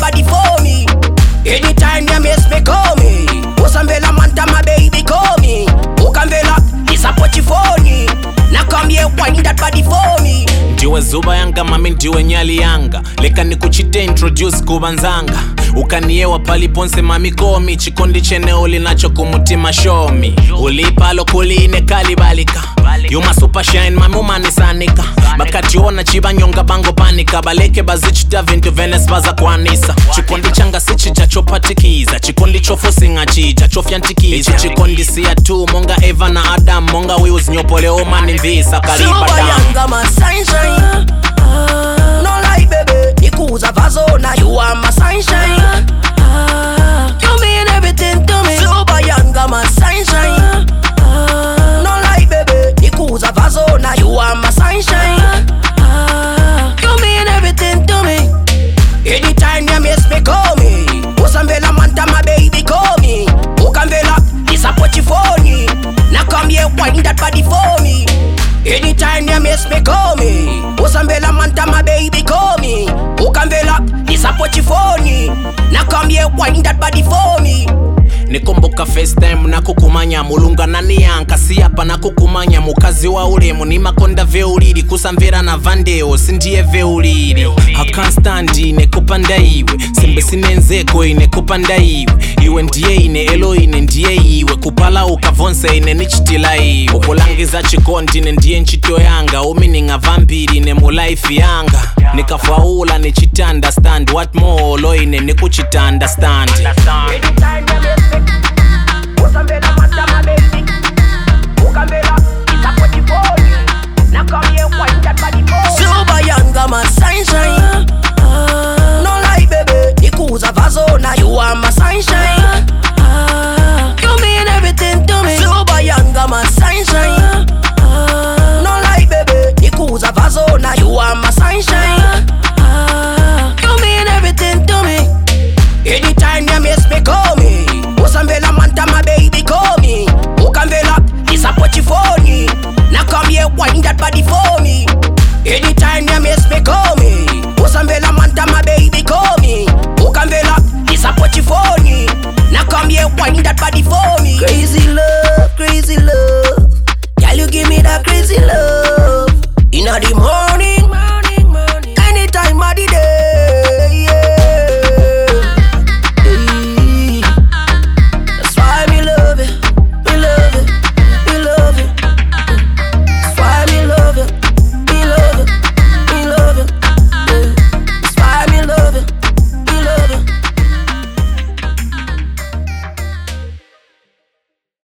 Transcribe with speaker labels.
Speaker 1: body for me. Anytime you miss me, call me. Osambela manta my baby, call me. Okambela, disappoint you for me. Now come here, wind that body for me.
Speaker 2: Ndiwe zuba yanga mami ndiwe nyali yanga. Leka nikuchite introduce kubanzanga. Ukaniewa paliponse mami komi. Chikondi cheneo linacho kumutima show me. Ulipalo kuline kalibalika. You ma super shine mami umanisanika. Makati ona chiba nyonga bango panika. Baleke bazichita vintu Venice baza kwanisa. Chikondi changa sichi chacho patikiza. Chikondi chofo singa chicha chofyantikiza. Chikondi siya tu monga Eva na Adam. Monga wheels nyopole omani mvisa kaliba down.
Speaker 1: Super yanga my sunshine. No lie baby, nikuza vazo na you are my sunshine. You mean everything to me. Super yanga my sunshine. No lie baby, nikuza vazo na you are my sunshine. You mean everything to me. Anytime you miss me, call me. Osambela manta my baby, call me. Okambela, disappoint you for me. Now come here, wind that body for me. Anytime you miss me, call me. Osambela manta my baby, call me. Okambela, disappoint you for me. Now come here, wind that body for me.
Speaker 2: Nikumbuka first time na kukumanya mulunga nani yanka siyapa na kukumanya mukazi wa uremu ni makonda veuliri kusamvera na vandeo sindiye veuliri I can't stand ine kupanda iwe simbe sinenzeko ine kupanda iwe ndiye ine elo ine ndiye iwe kupala ukavonse ine nichitila iwe ukulangiza chikondi ine ndiye nchito yanga umininga vambiri ine mu life yanga nikafaula nichita understand what more lo ine nikuchita understand.
Speaker 1: Anytime you miss me, Osambela manta my baby. Okambela, disappoint you for me. Now come here, wind that body for me. Super yanga my sunshine. No lie baby, nikuza vazo na you are my sunshine. You mean everything to me. Super yanga my sunshine. No lie baby, nikuza vazo na you are my sunshine. You mean everything to me. Anytime you miss me, call me. Osambela manta my baby, call me. Okambela, disappoint you for me. Now come here, wind that body for me. Anytime you miss me, call me. Osambela manta my baby, call me. Okambela, disappoint you for me. Now come here, wind that body for me. Crazy love, crazy love. Girl, you give me that crazy love. Inna the morning.